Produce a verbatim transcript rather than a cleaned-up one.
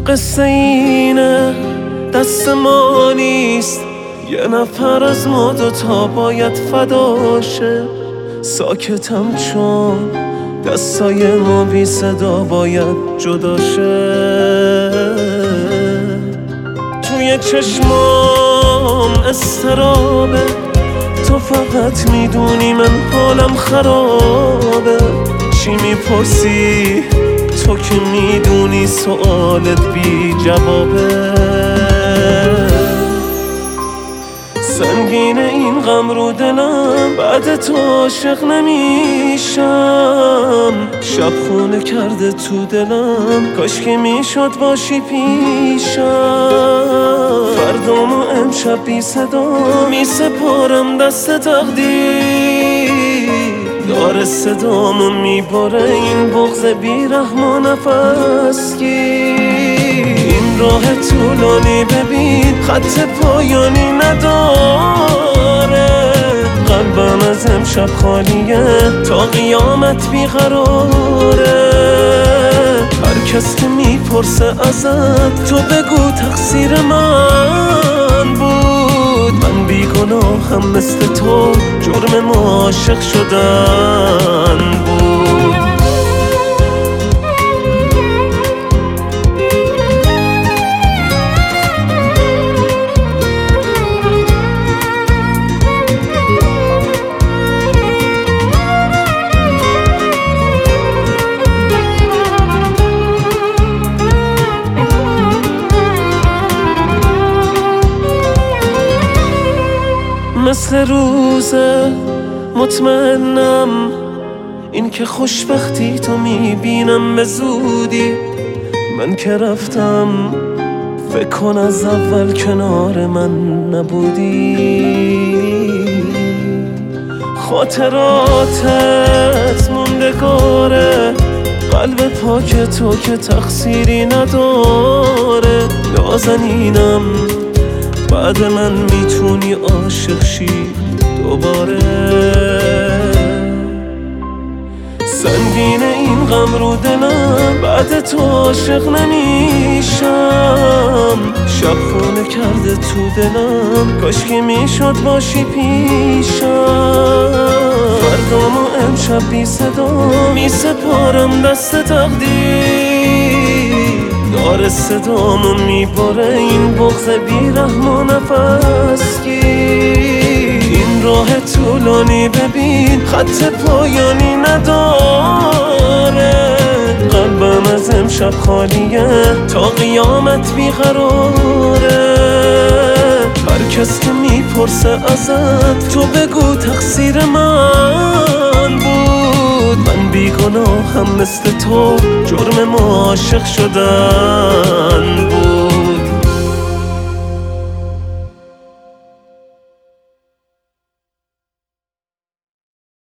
قصه اینه دست ما نیست، یه نفر از ما دوتا باید فداشه. ساکتم چون دستای ما بی صدا باید جداشه. توی چشمام استرابه، تو فقط میدونی من حالم خرابه. چی میپرسی تو که میدونی سوالت بی جوابه. سنگینه این غم رو دلم، بعد تو عاشق نمیشم. شب خونه کرده تو دلم، کاش که میشد باشی پیشم. فردامو امشب بی صدا می سپارم دست تقدیر. داره صدامو میباره این بغض بیرحم و نفس گیر. این راه طولانی ببین خط پایانی نداره. قلبم از امشب خالیه تا قیامت بیقراره. هر کس که میپرسه ازت تو بگو تقصیر من بود. من بیگناهم مثل تو، جرم ما عاشق شدن بود. مثل روزه مطمئنم این که خوشبختی تو میبینم به زودی. من که رفتم فکر کن از اول کنار من نبودی. خاطراتت موندگاره، قلب پاک تو که تقصیری نداره. نازنینم بعد من میتونی عاشق شی دوباره. سنگینه این غم رو دلم، بعد تو عاشق نمیشم. شب خونه کرده تو دلم، کاش که میشد باشی پیشم. فردامو امشب بی صدا می سپارم دست تقدیر. داره صدامو میباره این بغض بیرحم و نفس گیر. این راه طولانی ببین خط پایانی نداره. قلبم از امشب خالیه تا قیامت بیقراره. هر کس که میپرسه ازت تو بگو تقصیر من بود. من بیگناهم مثل تو، جرم ما عاشق شدن بود.